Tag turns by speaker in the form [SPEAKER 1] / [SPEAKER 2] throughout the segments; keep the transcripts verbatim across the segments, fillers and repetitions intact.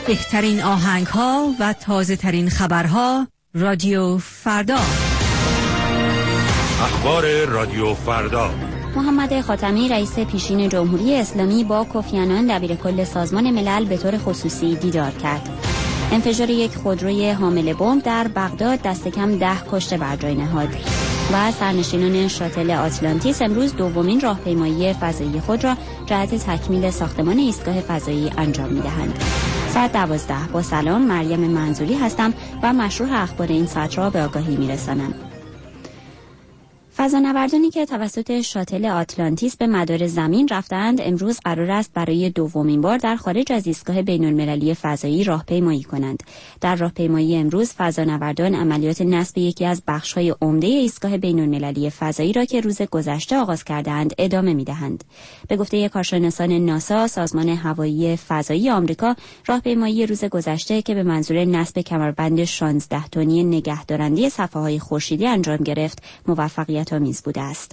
[SPEAKER 1] بهترین آهنگ ها و تازه ترین خبرها. رادیو فردا.
[SPEAKER 2] اخبار رادیو فردا.
[SPEAKER 3] محمد خاتمی رئیس پیشین جمهوری اسلامی با کوفی عنان دبیرکل سازمان ملل به طور خصوصی دیدار کرد. انفجار یک خودروی حامل بمب در بغداد دست کم ده کشته بر جای نهاد. و سرنشینان شاتل آتلانتیس امروز دومین راهپیمایی فضایی خود را جهت تکمیل ساختمان ایستگاه فضایی انجام می‌دهند. ساعت دوازده با سلام، مریم منزولی هستم و مشروع اخبار این ساعت را به آگاهی می‌رسانم. فضانوردانی که توسط شاتل آتلانتیس به مدار زمین رفتند امروز قرار است برای دومین بار در خارج از ایستگاه بین‌المللی فضایی راهپیمایی کنند. در راهپیمایی امروز فضانوردان عملیات نصب یکی از بخش‌های عمده ایستگاه بین‌المللی فضایی را که روز گذشته آغاز کردند ادامه می‌دهند. به گفته کارشناسان ناسا، سازمان هوایی فضایی آمریکا، راهپیمایی روز گذشته که به منظور نصب کمربند شانزده تنی نگهدارنده صفحه‌های خورشیدی انجام گرفت، موفقیت آمیز بوده است.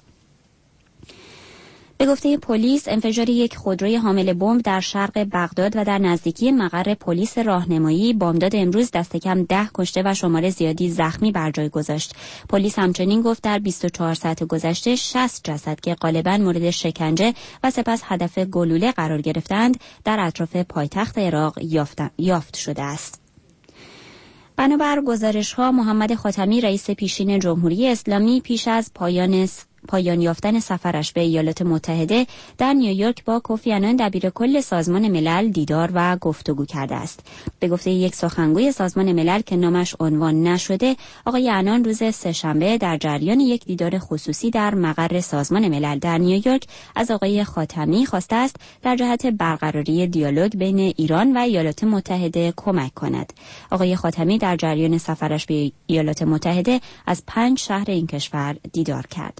[SPEAKER 3] به گفته پلیس، انفجار یک خودروی حامل بمب در شرق بغداد و در نزدیکی مقر پلیس راهنمایی بامداد امروز دست کم ده کشته و شمار زیادی زخمی بر جای گذاشت. پلیس همچنین گفت در بیست و چهار ساعت گذشته شصت جسد که غالباً مورد شکنجه و سپس هدف گلوله قرار گرفتند در اطراف پایتخت عراق یافت شده است. بنابر گزارش‌ها، محمد خاتمی رئیس پیشین جمهوری اسلامی پیش از پایان پایان یافتن سفرش به ایالات متحده در نیویورک با کوفی عنان دبیرکل سازمان ملل دیدار و گفتگو کرده است. به گفته یک سخنگوی سازمان ملل که نامش عنوان نشده، آقای عنان روز سه‌شنبه در جریان یک دیدار خصوصی در مقر سازمان ملل در نیویورک از آقای خاتمی خواسته است در جهت برقراری دیالوگ بین ایران و ایالات متحده کمک کند. آقای خاتمی در جریان سفرش به ایالات متحده از پنج شهر این کشور دیدار کرد.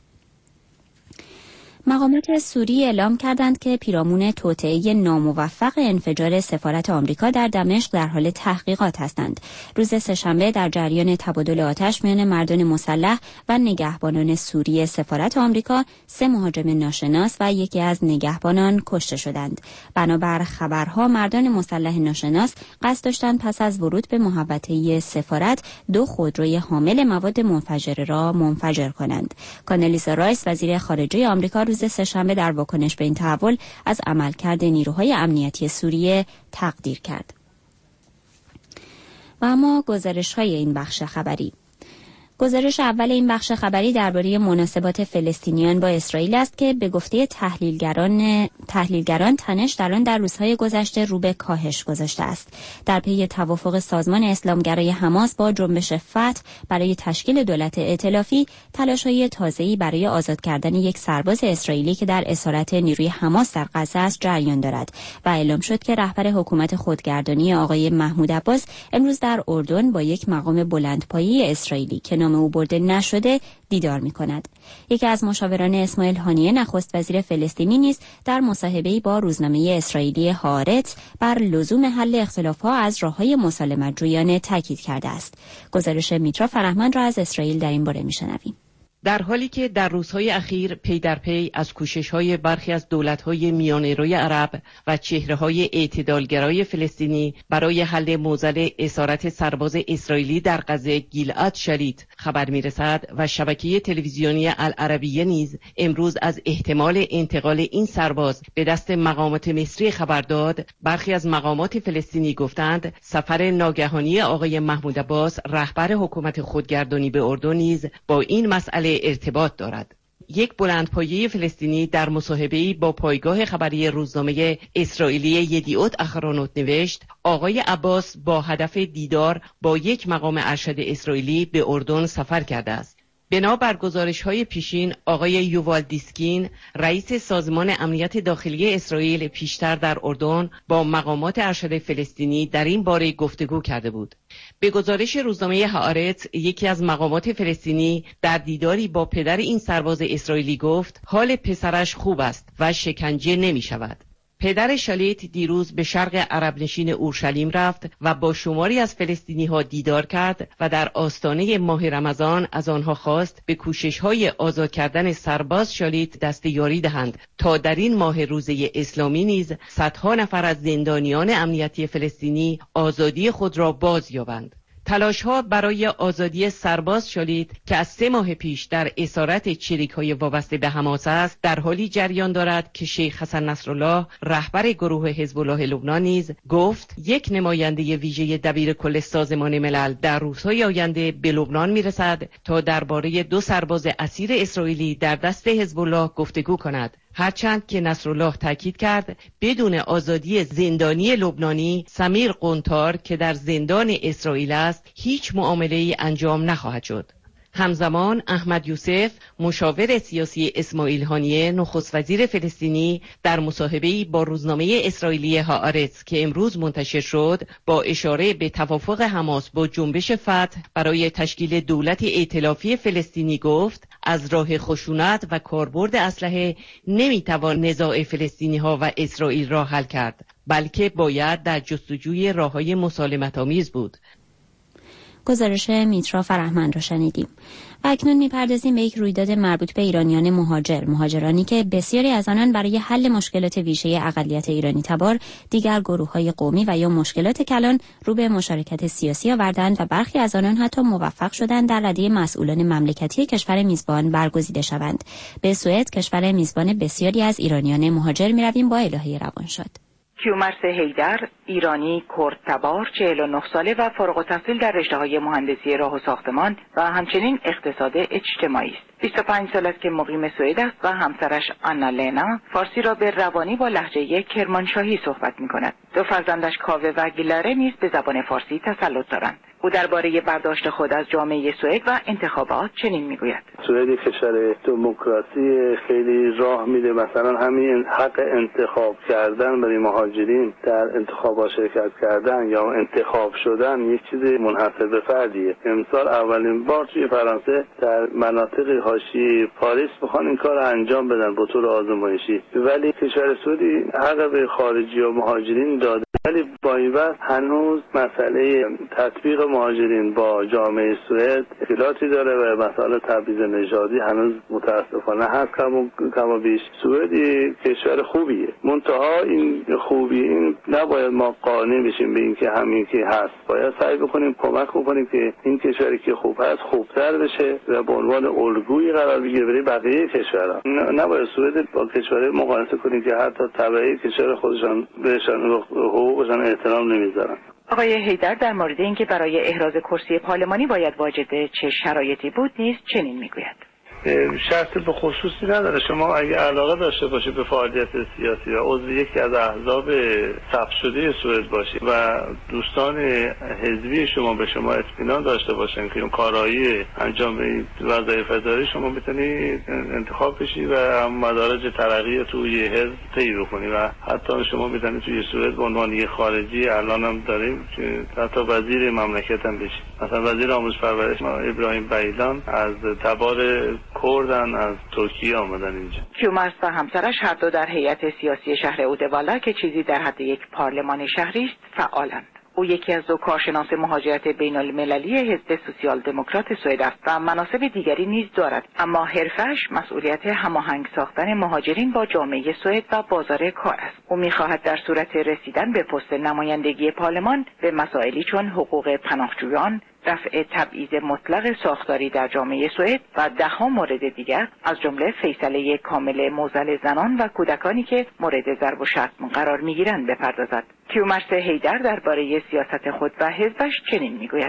[SPEAKER 3] مقامات سوری اعلام کردند که پیرامون توطئه ناموفق انفجار سفارت آمریکا در دمشق در حال تحقیقات هستند. روز سه‌شنبه در جریان تبادل آتش میان مردان مسلح و نگهبانان سوری سفارت آمریکا، سه مهاجم ناشناس و یکی از نگهبانان کشته شدند. بنابر خبرها مردان مسلح ناشناس قصد داشتند پس از ورود به محوطه سفارت دو خودروی حامل مواد منفجره را منفجر کنند. کاندلیسا رایس وزیر خارجه آمریکا روز سه‌شنبه در واکنش به این تحول از عملکرد نیروهای امنیتی سوریه تقدیر کرد. و اما گزارش‌های این بخش خبری. گزارش اول این بخش خبری درباره مناسبات فلسطینیان با اسرائیل است که به گفته تحلیلگران تحلیلگران تنش در آن در روزهای گذشته رو به کاهش گذاشته است. در پی توافق سازمان اسلامگرای حماس با جنبش فتح برای تشکیل دولت ائتلافی، تلاش‌های تازه‌ای برای آزاد کردن یک سرباز اسرائیلی که در اسارت نیروی حماس در غزه است جریان دارد و اعلام شد که رهبر حکومت خودگردانی آقای محمود عباس امروز در اردن با یک مقام بلندپایه اسرائیلی که نام او برده نشده دیدار می‌کند. یکی از مشاوران اسماعیل هانیه نخست وزیر فلسطینی نیز در مصاحبه‌ای با روزنامه اسرائیلی هآرتز بر لزوم حل اختلاف‌ها از راه‌های مسالمت جویانه تاکید کرده است. گزارش میترا فرهمند را از اسرائیل در این باره می‌شنویم.
[SPEAKER 4] در حالی که در روزهای اخیر پی در پی از کوشش‌های برخی از دولت‌های میانه‌روی عرب و چهره‌های اعتدالگرای فلسطینی برای حل معضل اسارت سرباز اسرائیلی در غزه گیلعاد شلیت خبر می‌رسد و شبکه تلویزیونی العربیه نیز امروز از احتمال انتقال این سرباز به دست مقامات مصری خبر داد، برخی از مقامات فلسطینی گفتند سفر ناگهانی آقای محمود عباس رهبر حکومت خودگردانی به اردن نیز با این مسئله ارتباط دارد. یک بلندپایه فلسطینی در مصاحبه‌ای با پایگاه خبری روزنامه اسرائیلی یدیعوت اخرانوت نوشت آقای عباس با هدف دیدار با یک مقام ارشد اسرائیلی به اردن سفر کرده است. بنابر گزارش‌های پیشین، آقای یووال دیسکین رئیس سازمان امنیت داخلی اسرائیل پیشتر در اردن با مقامات ارشد فلسطینی در این باره گفتگو کرده بود. به گزارش روزنامه هآرتز، یکی از مقامات فلسطینی در دیداری با پدر این سرباز اسرائیلی گفت حال پسرش خوب است و شکنجه نمی شود. پدر شالیت دیروز به شرق عرب نشین اورشلیم رفت و با شماری از فلسطینی ها دیدار کرد و در آستانه ماه رمضان از آنها خواست به کوشش های آزاد کردن سرباز شالیت دست یاری دهند تا در این ماه روزه اسلامی نیز صدها نفر از زندانیان امنیتی فلسطینی آزادی خود را باز یابند. تلاش‌ها برای آزادی سرباز شالیت که از سه ماه پیش در اسارت چریک‌های وابسته به حماس است در حالی جریان دارد که شیخ حسن نصرالله رهبر گروه حزب الله لبنان نیز گفت یک نماینده ویژه دبیر کل سازمان ملل در روزهای آینده به لبنان میرسد تا درباره دو سرباز اسیر اسرائیلی در دست حزب الله گفتگو کند. هرچند که نصرالله تاکید کرد بدون آزادی زندانی لبنانی سمیر قنطار که در زندان اسرائیل است هیچ معامله‌ای انجام نخواهد شد. همزمان احمد یوسف مشاور سیاسی اسماعیل هانیه نخست وزیر فلسطینی در مصاحبه‌ای با روزنامه اسرائیلی هآرتز که امروز منتشر شد با اشاره به توافق حماس با جنبش فتح برای تشکیل دولت ائتلافی فلسطینی گفت از راه خشونت و کاربرد اسلحه نمیتوان نزاع فلسطینی‌ها و اسرائیل را حل کرد، بلکه باید در جستجوی راه‌های مسالمت‌آمیز بود.
[SPEAKER 3] گزارش میترا فرهمند را شنیدیم. و اکنون میپردازیم به یک رویداد مربوط به ایرانیان مهاجر، مهاجرانی که بسیاری از آنان برای حل مشکلات ویژه اقلیت ایرانی تبار دیگر گروه‌های قومی و یا مشکلات کلان رو به مشارکت سیاسی آوردند و برخی از آنان حتی موفق شدند در رده مسئولان مملکتی کشور میزبان برگزیده شوند. به سوئد، کشور میزبان بسیاری از ایرانیان مهاجر، میرویم با الهه روانشاد.
[SPEAKER 5] کیومرث حیدر، ایرانی کرد تبار، چهل و نه ساله و فارغ التحصیل در رشته‌های مهندسی راه و ساختمان و همچنین اقتصاد اجتماعی است. بیست و پنج سال است که مقیم سوئد است و همسرش آنا لینا فارسی را به روانی با لهجه کرمانشاهی صحبت می‌کند. دو فرزندش کاوه و گیلاره نیز به زبان فارسی تسلط دارند. او درباره برداشت خود از جامعه سوئد و انتخابات چنین میگوید:
[SPEAKER 6] سوئد کشور دموکراسی خیلی راه میده، مثلا همین حق انتخاب کردن برای مهاجرین در انتخابات شرکت کردن یا انتخاب شدن یک چیز منحصر به فردیه. امسال اولین بار توی فرانسه در مناطق حاشیه پاریس میخوان این کار انجام بدن به طور آزمایشی، ولی کشور سوئدی حق به خارجی و مهاجرین داده، ولی با این وقت هنوز مسئله تطبیق مهاجرین با جامعه سوئد اختلافی داره و مسئله تبعیض نژادی هنوز متاسفانه هست. کما بیش سوئد کشور خوبیه، منتها این خوبی این نباید ما قانع بشیم به اینکه همین که هست. باید سعی بکنیم کمک بکنیم که این کشوری که خوب هست خوبتر بشه و به عنوان الگویی قرار بگیره برای بقیه کشورها. نباید سوئد با کشورهای مقایسه کنیم که حتی تبعی کشور خودشان بهشان حقوقشان احترام نمیذارن.
[SPEAKER 5] آقای حیدر در مورد اینکه برای احراز کرسی پارلمانی باید واجد چه شرایطی بود نیز چنین میگوید:
[SPEAKER 6] شرط به خصوصی نداره. شما اگه علاقه داشته باشید به فعالیت سیاسی و عضو یکی از احزاب ثبت شده سوئد باشید و دوستان حزبی شما به شما اطمینان داشته باشن که اون کارایی انجام وظایف اداری، شما میتونید انتخاب بشید و مدارج ترقی توی حزب طی بکنید و حتی شما میتونید توی سوئد به عنوان یک خارجی الان هم داریم که حتی وزیر مملکت هم بشید. مثلا وزیر آموزش پرورش ابراهیم بیلان از تبار کردن از ترکیه آمدن اینجا.
[SPEAKER 5] کیومرث و همسرش هر دو در هیئت سیاسی شهر اودوالا که چیزی در حد یک پارلمان شهری است فعالند. او یکی از دو کارشناس مهاجرت بین المللی حزب سوسیال دموکرات سوئد است و مناصب دیگری نیز دارد، اما حرفش مسئولیت هماهنگ ساختن مهاجرین با جامعه سوئد و بازار کار است. او می‌خواهد در صورت رسیدن به پست نمایندگی پارلمان به مسائلی چون حقوق پناهجویان، رفع تبعیض مطلق ساختاری در جامعه سوئد و ده‌ها مورد دیگر از جمله فیصله کامل معضل زنان و کودکانی که مورد ضرب و شتم قرار می‌گیرند بپردازد. کیومرث حیدر درباره سیاست خود و حزبش چنین می‌گوید: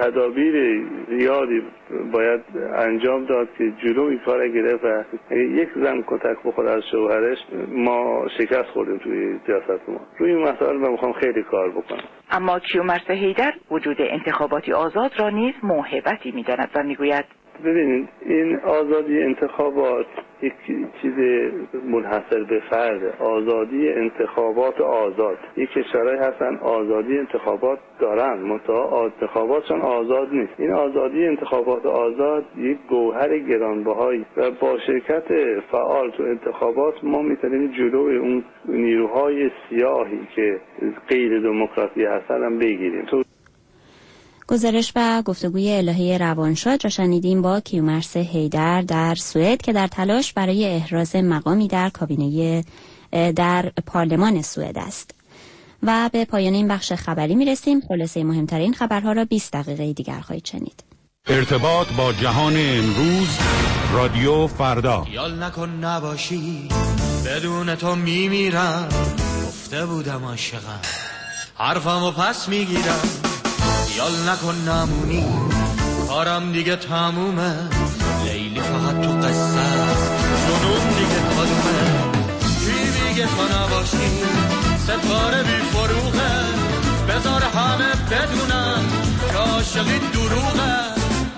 [SPEAKER 6] تدابیر زیادی باید انجام داد که جلوی کار گرفت و یک زن کتک بخوره از شوهرش ما شکست خوردیم توی سیاست ما. روی این مسائل من میخوام خیلی کار بکنم.
[SPEAKER 5] اما کیومرث حیدر وجود انتخاباتی آزاد را نیز موهبتی میداند و میگوید:
[SPEAKER 6] ببینید این آزادی انتخابات یک چیز منحصر به فرد، آزادی انتخابات آزاد. یک کشورهایی هستن آزادی انتخابات دارن، منتها انتخاباتشون آزاد نیست. این آزادی انتخابات آزاد یک گوهر گرانبهایی و با شرکت فعال تو انتخابات ما میتونیم جلوی اون نیروهای سیاهی که غیر دموکراسی هستن هم بگیریم. تو
[SPEAKER 3] گزارش و گفتگوی الهه روانشاد را شنیدیم با کیومرث حیدر در سوئد که در تلاش برای احراز مقامی در کابینه در پارلمان سوئد است. و به پایان این بخش خبری میرسیم. خلاصه مهمترین خبرها را بیست دقیقه دیگر خواهید شنید.
[SPEAKER 2] ارتباط با جهان امروز، رادیو فردا.
[SPEAKER 7] یال نکن نباشی بدون تو میمیرم، گفته بودم عاشقم حرفمو پس میگیرم. یال نکن نمونی کارم دیگه تمومه، لیلی فقط تو قصه جنون دیگه کدومه. کی میگه تو نباشی ستاره بی فروغه، بذار همه بدونن که عاشقی دروغه.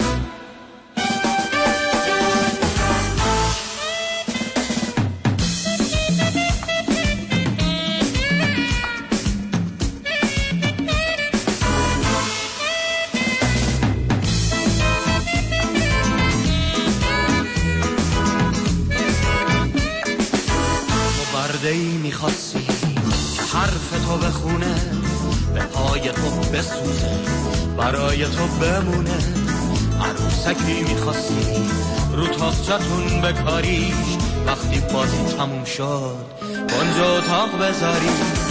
[SPEAKER 7] ای میخواستی که حرف تو بخونه، به پای تو بسوزه برای تو بمونه. عروسکی میخواستی رو تاقچتون بکاریش، وقتی بازی تموم شد کنج اتاق بذاری.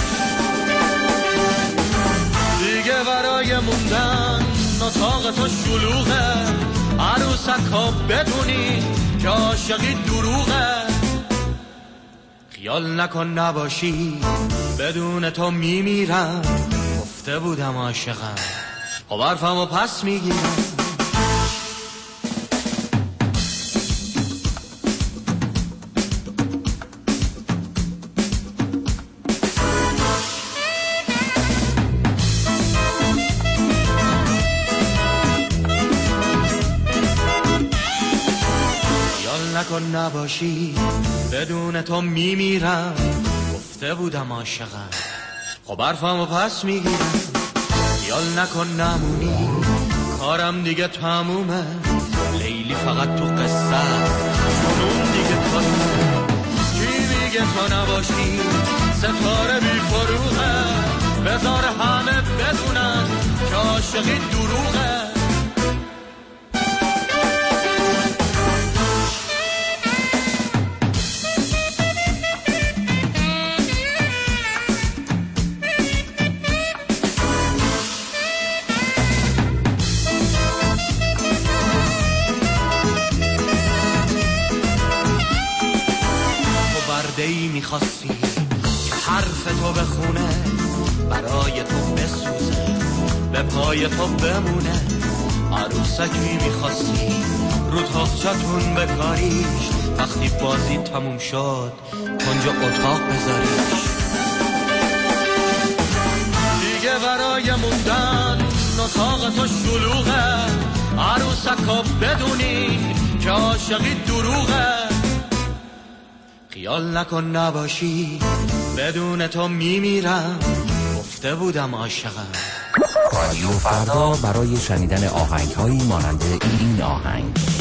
[SPEAKER 7] دیگه برای موندن اتاق تو شلوغه، عروسکا بدونی که عاشقی دروغه. خیال نکن نباشی بدون تو میمیرم، گفته بودم عاشقم خب حرفمو پس میگیرم. خیال نکن نباشی بدون تو میمیرم، گفته بودم عاشقم خب حرفمو پس میگیرم. خیال نکن نمونی کارم دیگه تمومه، لیلی فقط تو قصه جنون دیگه کدومه. کی میگه تو نباشی ستاره بی فروغه، بذار همه بدونن که عاشقی دروغه. ای میخواستی که حرف تو بخونه، برای تو بسوزه به پای تو بمونه. عروسکی میخواستی رو تاقچتون بکاریش، وقتی بازی تموم شد کنج اتاق بذاریش. دیگه برای موندن اتاق تو شلوغه، عروسکا بدونی که عاشقی دروغه. خیال نکن نباشی بدون تو میمیرم، گفته بودم عاشقم.
[SPEAKER 8] رادیو فردا برای شنیدن آهنگ‌هایی مانند این آهنگ.